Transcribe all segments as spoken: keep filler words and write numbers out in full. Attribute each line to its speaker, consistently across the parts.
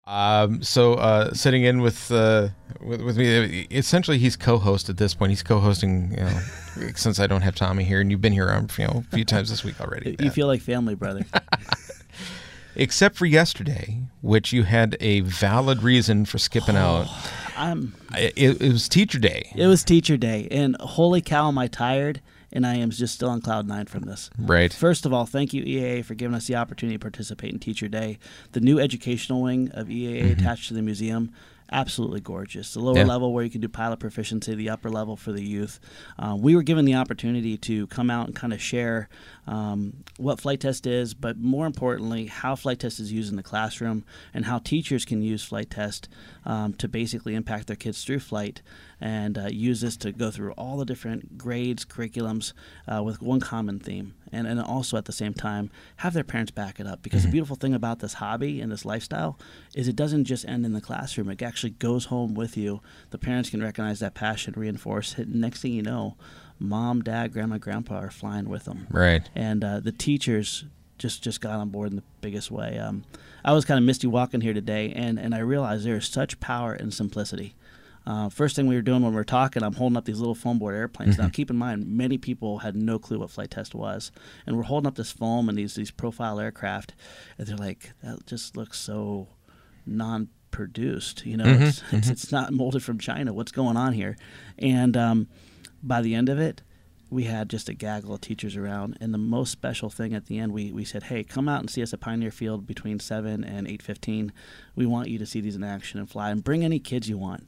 Speaker 1: Um, so uh, sitting in with, uh, with with me, essentially he's co-host at this point. He's co-hosting, you know, since I don't have Tommy here, and you've been here, um, you know, a few times this week already.
Speaker 2: You feel like family, brother.
Speaker 1: Except for yesterday, which you had a valid reason for skipping out.
Speaker 2: I'm.
Speaker 1: It, it was Teacher Day.
Speaker 2: It was Teacher Day, and holy cow, am I tired? And I am just still on cloud nine from this.
Speaker 1: Right.
Speaker 2: First of all, thank you, E A A, for giving us the opportunity to participate in Teacher Day. The new educational wing of E A A mm-hmm. attached to the museum, absolutely gorgeous. The lower yeah. level where you can do pilot proficiency, the upper level for the youth. Um, we were given the opportunity to come out and kind of share um, what Flight Test is, but more importantly, how Flight Test is used in the classroom and how teachers can use Flight Test um, to basically impact their kids through flight and uh, use this to go through all the different grades, curriculums uh, with one common theme. And, and also at the same time, have their parents back it up. Because mm-hmm. the beautiful thing about this hobby and this lifestyle is it doesn't just end in the classroom. It actually goes home with you. The parents can recognize that passion, reinforce it, and next thing you know, mom, dad, grandma, grandpa are flying with them.
Speaker 1: Right.
Speaker 2: And uh, the teachers just, just got on board in the biggest way. Um, I was kind of misty walking here today, and, and I realized there is such power in simplicity. Uh, first thing we were doing when we were talking, I'm holding up these little foam board airplanes. Mm-hmm. Now, keep in mind, many people had no clue what Flight Test was. And we're holding up this foam and these these profile aircraft, and they're like, that just looks so non-produced. You know, mm-hmm. it's, mm-hmm. it's it's not molded from China. What's going on here? And um, by the end of it, we had just a gaggle of teachers around. And the most special thing at the end, we, we said, hey, come out and see us at Pioneer Field between seven and eight fifteen. We want you to see these in action and fly. And bring any kids you want.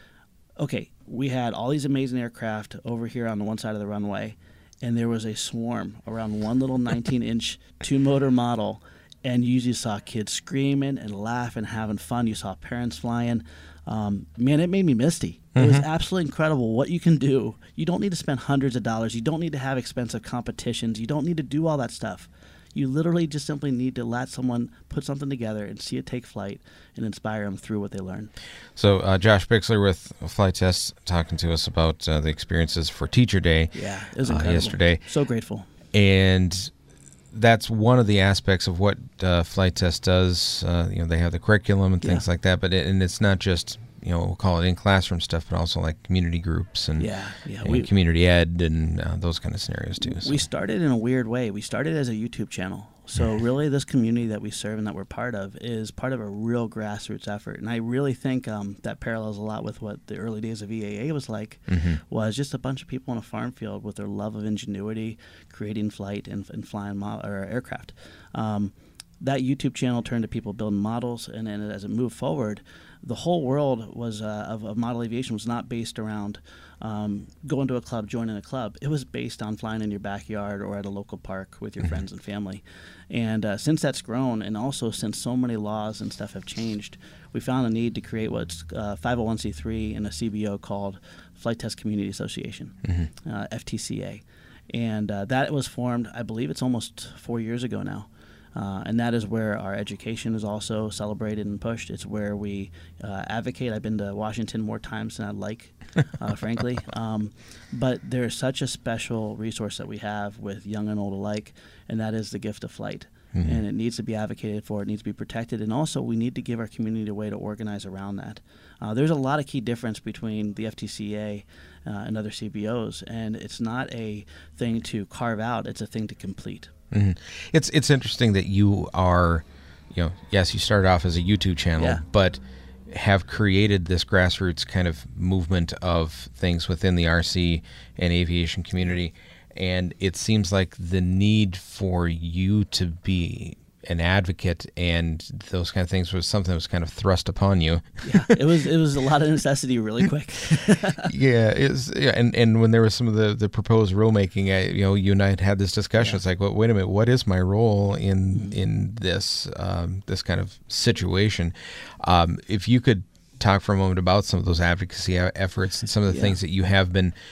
Speaker 2: Okay, we had all these amazing aircraft over here on the one side of the runway, and there was a swarm around one little nineteen-inch two-motor model, and you just saw kids screaming and laughing, having fun. You saw parents flying. Um, man, it made me misty. It mm-hmm. was absolutely incredible what you can do. You don't need to spend hundreds of dollars. You don't need to have expensive competitions. You don't need to do all that stuff. You literally just simply need to let someone put something together and see it take flight and inspire them through what they learn.
Speaker 1: So uh, Josh Bixler with Flight Test talking to us about uh, the experiences for Teacher Day.
Speaker 2: Yeah, it was incredible.
Speaker 1: Uh, yesterday.
Speaker 2: So grateful.
Speaker 1: And that's one of the aspects of what uh, Flight Test does. Uh, you know, they have the curriculum and things yeah. like that, but it, and it's not just, you know, we'll call it in-classroom stuff, but also like community groups and,
Speaker 2: yeah, yeah.
Speaker 1: and
Speaker 2: we,
Speaker 1: community ed and uh, those kind of scenarios too. So.
Speaker 2: We started in a weird way. We started as a YouTube channel. So really this community that we serve and that we're part of is part of a real grassroots effort. And I really think um, that parallels a lot with what the early days of E A A was like, mm-hmm. was just a bunch of people in a farm field with their love of ingenuity, creating flight and, and flying mo- or aircraft. Um, that YouTube channel turned to people building models, and then as it moved forward, the whole world was uh, of, of model aviation was not based around um, going to a club, joining a club. It was based on flying in your backyard or at a local park with your mm-hmm. friends and family. And uh, since that's grown, and also since so many laws and stuff have changed, we found a need to create what's uh, five oh one c three and a C B O called Flight Test Community Association, mm-hmm. uh, F T C A. And uh, that was formed, I believe it's almost four years ago now. Uh, and that is where our education is also celebrated and pushed. It's where we uh, advocate. I've been to Washington more times than I'd like, uh, frankly. Um, but there's such a special resource that we have with young and old alike, and that is the gift of flight. Mm-hmm. And it needs to be advocated for. It needs to be protected. And also, we need to give our community a way to organize around that. Uh, there's a lot of key difference between the F T C A uh, and other C B Os, and it's not a thing to carve out. It's a thing to complete.
Speaker 1: Mm-hmm. It's it's interesting that you are, you know, yes, you started off as a YouTube channel,
Speaker 2: yeah.
Speaker 1: but have created this grassroots kind of movement of things within the R C and aviation community. And it seems like the need for you to be an advocate and those kind of things was something that was kind of thrust upon you.
Speaker 2: Yeah, it was it was a lot of necessity really quick.
Speaker 1: yeah, it's yeah, and, and when there was some of the, the proposed rulemaking, I, you know, you and I had had this discussion. Yeah. It's like, well, wait a minute, what is my role in mm-hmm. in this um, this kind of situation? Um, if you could talk for a moment about some of those advocacy efforts and some of the yeah. things that you have been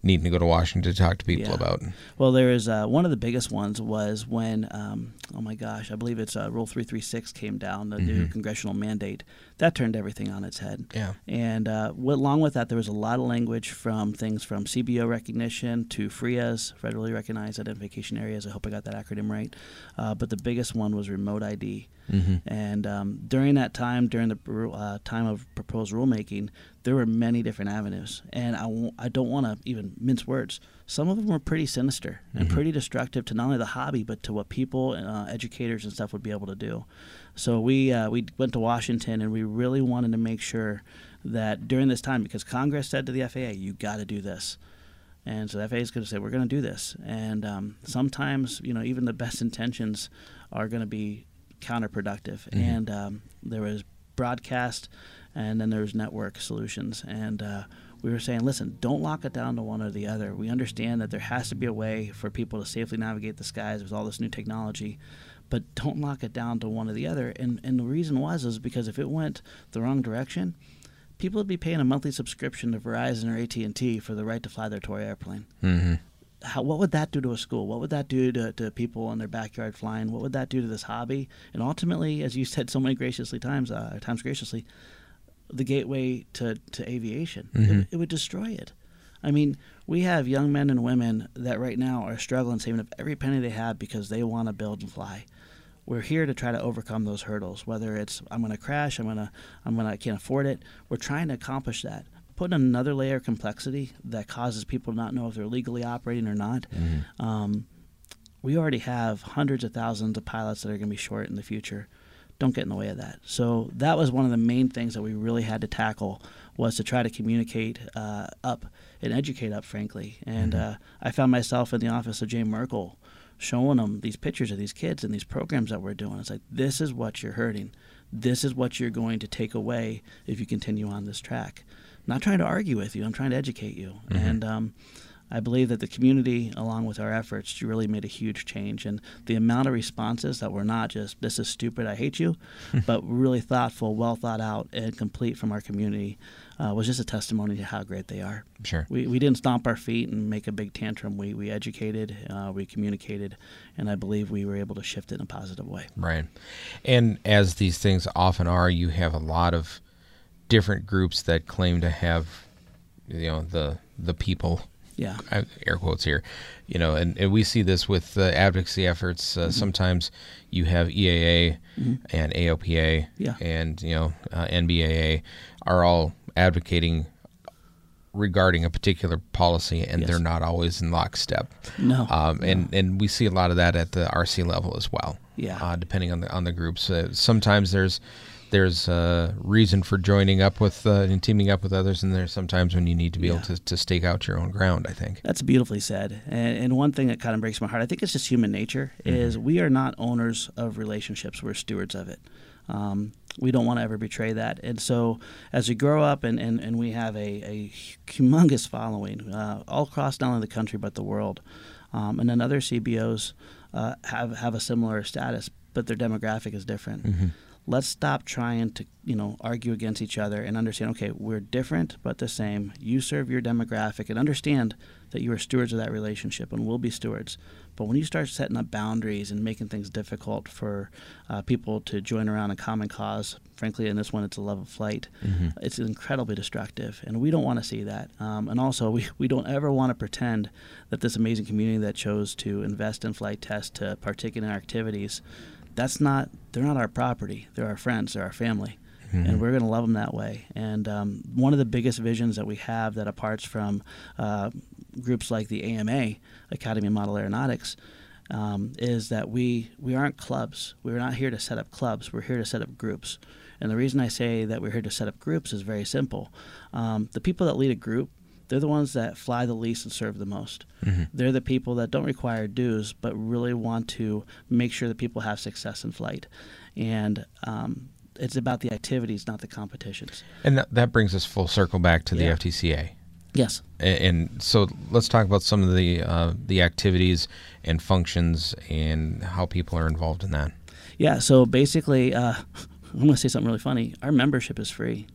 Speaker 1: needing to go to Washington to talk to people
Speaker 2: Yeah.
Speaker 1: about.
Speaker 2: Well, there is uh, one of the biggest ones was when, um, oh my gosh, I believe it's uh, Rule three thirty-six came down, the new
Speaker 1: Mhm.
Speaker 2: congressional mandate. That turned everything on its head.
Speaker 1: Yeah.
Speaker 2: And uh, w- along with that, there was a lot of language from things from C B O recognition to F R I A S, Federally Recognized Identification Areas. I hope I got that acronym right. Uh, but the biggest one was remote I D.
Speaker 1: Mm-hmm.
Speaker 2: And um, during that time, during the uh, time of proposed rulemaking, there were many different avenues. And I w- I don't want to even mince words. Some of them were pretty sinister and
Speaker 1: Mhm.
Speaker 2: pretty destructive to not only the hobby, but to what people, uh, educators and stuff would be able to do. So we, uh, we went to Washington, and we really wanted to make sure that during this time, because Congress said to the F A A, you got to do this. And so the F A A is going to say, we're going to do this. And um, sometimes, you know, even the best intentions are going to be counterproductive.
Speaker 1: Mhm.
Speaker 2: And um, there was broadcast, and then there was network solutions. And uh, we were saying, listen, don't lock it down to one or the other. We understand that there has to be a way for people to safely navigate the skies with all this new technology, but don't lock it down to one or the other. And, and the reason was is because if it went the wrong direction, people would be paying a monthly subscription to Verizon or A T and T for the right to fly their toy airplane.
Speaker 1: Mm-hmm.
Speaker 2: How, what would that do to a school? What would that do to, to people in their backyard flying? What would that do to this hobby? And ultimately, as you said so many graciously times, uh, times graciously, the gateway to, to aviation.
Speaker 1: Mhm.
Speaker 2: It, it would destroy it. I mean, we have young men and women that right now are struggling, saving up every penny they have because they want to build and fly. We're here to try to overcome those hurdles. Whether it's I'm going to crash, I'm going to, I'm going to, I can't afford it. We're trying to accomplish that. Put another layer of complexity that causes people to not know if they're legally operating or not.
Speaker 1: Mm-hmm.
Speaker 2: Um, we already have hundreds of thousands of pilots that are going to be short in the future. Don't get in the way of that. So that was one of the main things that we really had to tackle, was to try to communicate uh, up and educate up, frankly. And
Speaker 1: Mm-hmm.
Speaker 2: uh, I found myself in the office of Jay Merkel showing them these pictures of these kids and these programs that we're doing. It's like, this is what you're hurting. This is what you're going to take away if you continue on this track. I'm not trying to argue with you. I'm trying to educate you.
Speaker 1: Mm-hmm.
Speaker 2: And um, I believe that the community, along with our efforts, really made a huge change. And the amount of responses that were not just, this is stupid, I hate you, but really thoughtful, well thought out, and complete from our community uh, was just a testimony to how great they are.
Speaker 1: Sure.
Speaker 2: We, we didn't stomp our feet and make a big tantrum. We, we educated, uh, we communicated, and I believe we were able to shift it in a positive way.
Speaker 1: Right. And as these things often are, you have a lot of different groups that claim to have, you know, the the people,
Speaker 2: Yeah.
Speaker 1: I- air quotes here, you know, and, and we see this with uh, advocacy efforts. Uh,
Speaker 2: Mm-hmm.
Speaker 1: Sometimes you have E A A
Speaker 2: Mhm.
Speaker 1: and A O P A
Speaker 2: Yeah.
Speaker 1: and, you know, uh, N B A A are all advocating regarding a particular policy, and
Speaker 2: Yes.
Speaker 1: they're not always in lockstep.
Speaker 2: No.
Speaker 1: Um,
Speaker 2: no.
Speaker 1: and, and we see a lot of that at the R C level as well.
Speaker 2: Yeah.
Speaker 1: Uh, depending on the on the groups, uh, sometimes there's there's a reason for joining up with uh, and teaming up with others, and there's sometimes when you need to be
Speaker 2: Yeah.
Speaker 1: able to, to stake out your own ground, I think.
Speaker 2: That's beautifully said. And, and one thing that kind of breaks my heart, I think it's just human nature, is we are not owners of relationships. We're stewards of it. Um, we don't want to ever betray that. And so as we grow up and, and, and we have a, a humongous following uh, all across not only the country but the world, um, and then other C B Os uh, have, have a similar status, but their demographic is different.
Speaker 1: Mm-hmm.
Speaker 2: Let's stop trying to, you know, argue against each other and understand, okay, we're different but the same. You serve your demographic and understand that you are stewards of that relationship and will be stewards. But when you start setting up boundaries and making things difficult for uh, people to join around a common cause, frankly, in this one, it's a love of flight,
Speaker 1: Mm-hmm.
Speaker 2: it's incredibly destructive. And we don't want to see that. Um, and also, we, we don't ever want to pretend that this amazing community that chose to invest in flight test to partake in our activities, that's not, they're not our property. They're our friends. They're our family.
Speaker 1: Mhm.
Speaker 2: And we're going to love them that way. And um, one of the biggest visions that we have that aparts from uh, groups like the A M A, Academy of Model Aeronautics, um, is that we, we aren't clubs. We're not here to set up clubs. We're here to set up groups. And the reason I say that we're here to set up groups is very simple. Um, the people that lead a group, they're the ones that fly the least and serve the most.
Speaker 1: Mm-hmm.
Speaker 2: They're the people that don't require dues, but really want to make sure that people have success in flight. And um, it's about the activities, not the competitions.
Speaker 1: And that, that brings us full circle back to the
Speaker 2: Yeah.
Speaker 1: F T C A.
Speaker 2: Yes.
Speaker 1: And, and so let's talk about some of the uh, the activities and functions and how people are involved in that.
Speaker 2: Yeah, so basically, uh, I'm going to say something really funny. Our membership is free.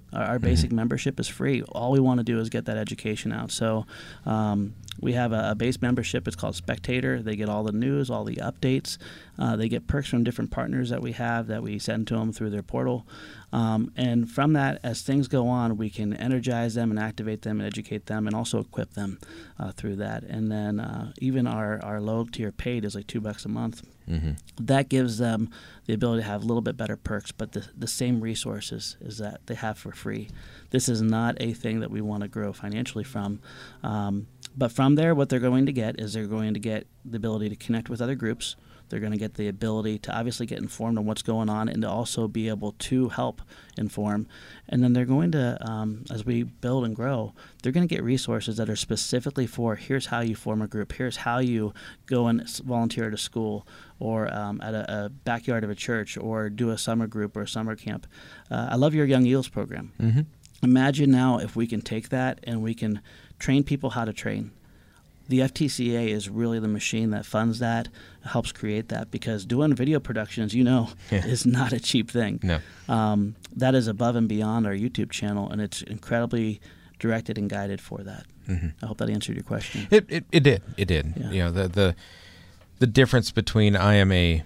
Speaker 2: Our, our basic mm-hmm. membership is free. All we want to do is get that education out. So um, we have a, a base membership. It's called Spectator. They get all the news, all the updates. Uh, they get perks from different partners that we have that we send to them through their portal. Um, and from that, as things go on, we can energize them and activate them and educate them and also equip them uh, through that. And then uh, even our, our low tier paid is like two bucks a month. Mm-hmm. That gives them the ability to have a little bit better perks, but the, the same resources as that they have for free. This is not a thing that we want to grow financially from. Um, but from there, what they're going to get is they're going to get the ability to connect with other groups. They're going to get the ability to obviously get informed on what's going on and to also be able to help inform. And then they're going to, um, as we build and grow, they're going to get resources that are specifically for here's how you form a group, here's how you go and volunteer at a school or um, at a, a backyard of a church or do a summer group or a summer camp. Uh, I love your Young Eels program. Mm-hmm. Imagine now if we can take that and we can train people how to train. The F T C A is really the machine that funds that, helps create that, because doing video production, as you know, yeah. is not a cheap thing. No. Um, that is above and beyond our YouTube channel, and it's incredibly directed and guided for that. Mm-hmm. I hope that answered your question.
Speaker 1: It it, it did. It did. Yeah. You know, the, the the difference between I am a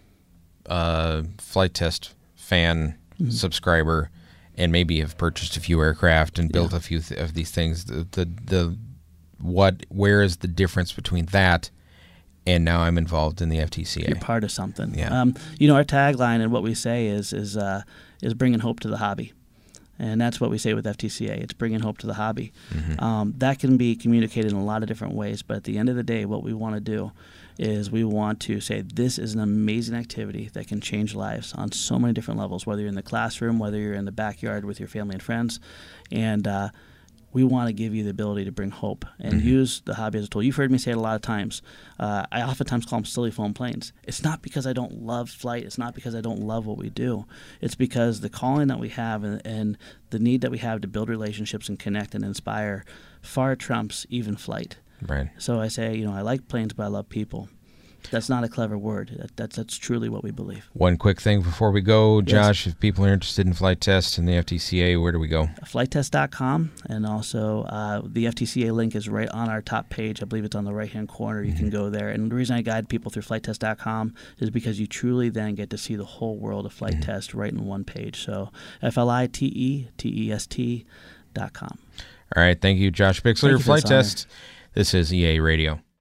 Speaker 1: uh, flight test fan mm-hmm. subscriber and maybe have purchased a few aircraft and built yeah. a few th- of these things, the the, the What? Where is the difference between that and now I'm involved in the F T C A?
Speaker 2: You're part of something.
Speaker 1: Yeah.
Speaker 2: Um, you know, our tagline and what we say is is uh, is bringing hope to the hobby, and that's what we say with F T C A. It's bringing hope to the hobby. Mm-hmm. Um, that can be communicated in a lot of different ways, but at the end of the day, what we want to do is we want to say this is an amazing activity that can change lives on so many different levels. Whether you're in the classroom, whether you're in the backyard with your family and friends, and uh, we want to give you the ability to bring hope and mm-hmm. use the hobby as a tool. You've heard me say it a lot of times. Uh, I oftentimes call them silly foam planes. It's not because I don't love flight. It's not because I don't love what we do. It's because the calling that we have and, and the need that we have to build relationships and connect and inspire far trumps even flight.
Speaker 1: Right.
Speaker 2: So I say, you know, I like planes, but I love people. That's not a clever word. That, that's that's truly what we believe.
Speaker 1: One quick thing before we go, Josh, yes. If people are interested in flight tests and the F T C A, where do we go?
Speaker 2: flight test dot com, and also uh, the F T C A link is right on our top page. I believe it's on the right-hand corner. You mm-hmm. can go there. And the reason I guide people through flight test dot com is because you truly then get to see the whole world of flight mm-hmm. test right in one page. So F L I T E T E S T dot com.
Speaker 1: All right. Thank you, Josh Bixler,
Speaker 2: Thank you
Speaker 1: Flight Test. This is E A Radio.